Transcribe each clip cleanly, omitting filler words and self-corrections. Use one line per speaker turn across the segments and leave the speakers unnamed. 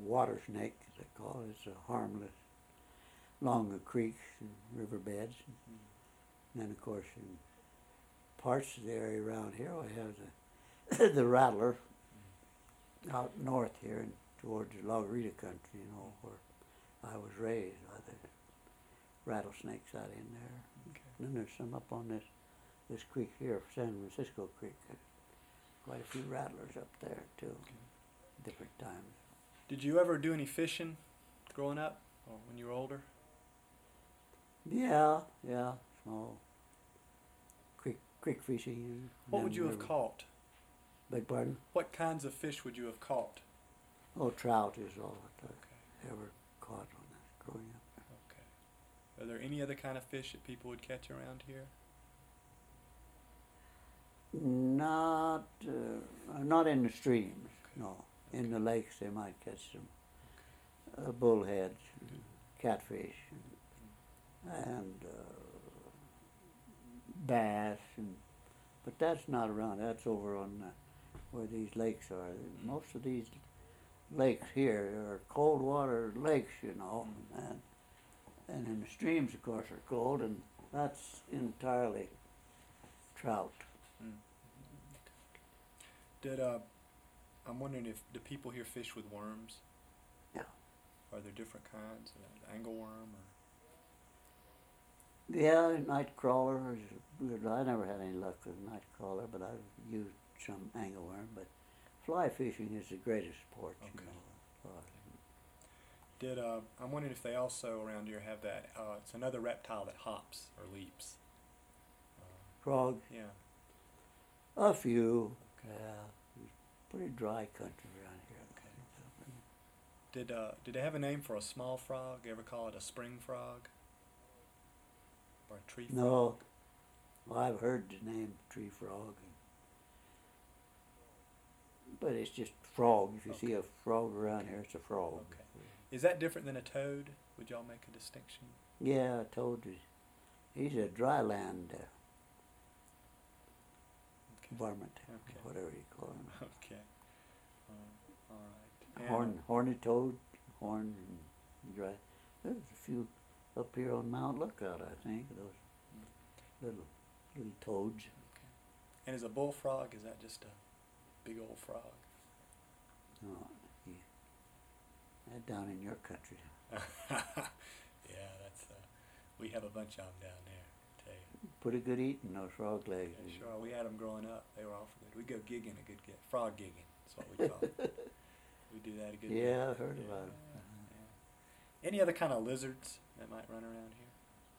water snake, as they call it. It's a harmless along the creeks and riverbeds.
Mm-hmm.
And then, of course, in parts of the area around here, we have the rattler out north here and towards the La Rita country, where I was raised. There's rattlesnakes out in there.
Okay.
And then there's some up on this creek here, San Francisco Creek. There's quite a few rattlers up there too,
Okay.
different times.
Did you ever do any fishing growing up or when you were older?
Yeah, small creek fishing.
What would you have caught?
Beg pardon?
What kinds of fish would you have caught?
Oh, trout is all that
Okay.
I ever caught on that growing up.
Okay. Are there any other kind of fish that people would catch around here?
Not in the streams,
Okay.
no. In the lakes they might catch some bullheads, and catfish, and bass, but that's not around. That's over on where these lakes are. Most of these lakes here are cold water lakes, and in the streams, of course, are cold, and that's entirely trout.
Mm. I'm wondering if the people here fish with worms?
Yeah.
Are there different kinds? Angleworm or?
Yeah, night crawler is good. I never had any luck with night crawler, but I've used some angleworm. But fly fishing is the greatest sport,
Okay.
Fly.
I'm wondering if they also around here have that. It's another reptile that hops or leaps.
Frog,
Yeah.
a few.
Okay.
Yeah, it's pretty dry country around here.
Did they have a name for a small frog? You ever call it a spring frog? Or a tree frog?
No, well, I've heard the name tree frog, but it's just frog. If you see a frog around here, it's a frog.
Okay. Is that different than a toad? Would y'all make a distinction?
Yeah, I told you. He's a dry land
Okay.
varmint,
Okay.
whatever you call him.
Okay. All right. And,
Horny toad, horn and dry. There's a few up here on Mount Lookout, I think, those little toads.
Okay. And is a bullfrog, is that just a big old frog?
No, that down in your country.
Yeah, that's we have a bunch of them down there, I tell you.
Pretty good eating, those frog legs.
Yeah, sure, we had them growing up. They were awful good. We go gigging frog gigging. That's what we call it. We do that a good bit.
Yeah, I heard about it.
Yeah. Any other kind of lizards that might run around here?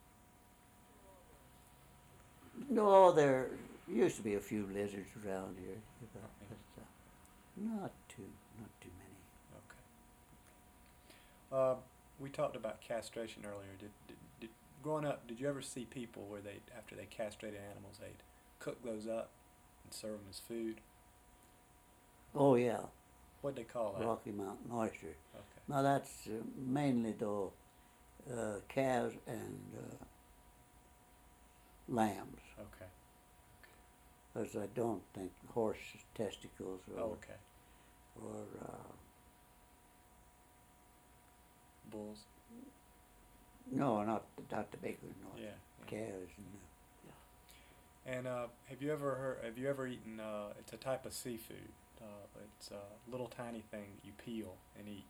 No, there used to be a few lizards around here, but not too many.
Okay. We talked about castration earlier. Growing up, did you ever see people where after they castrated animals, they'd cook those up and serve them as food?
Oh yeah,
What'd they call that?
Rocky Mountain oyster.
Okay.
Now that's mainly though calves and lambs,
Okay.
because I don't think horse testicles
Okay.
or
Bulls.
no, not the big one. No,
Yeah.
calves and
And have you ever eaten? It's a type of seafood. It's a little tiny thing you peel and eat.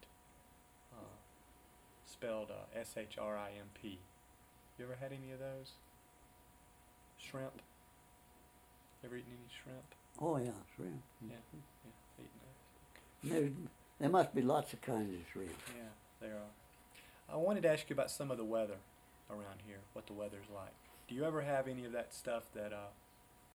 Spelled shrimp. You ever had any of those? Shrimp. Ever eaten any shrimp?
oh yeah, shrimp.
Yeah. Eaten those.
There must be lots of kinds of shrimp.
Yeah, there are. I wanted to ask you about some of the weather around here. What the weather's like. Do you ever have any of that stuff that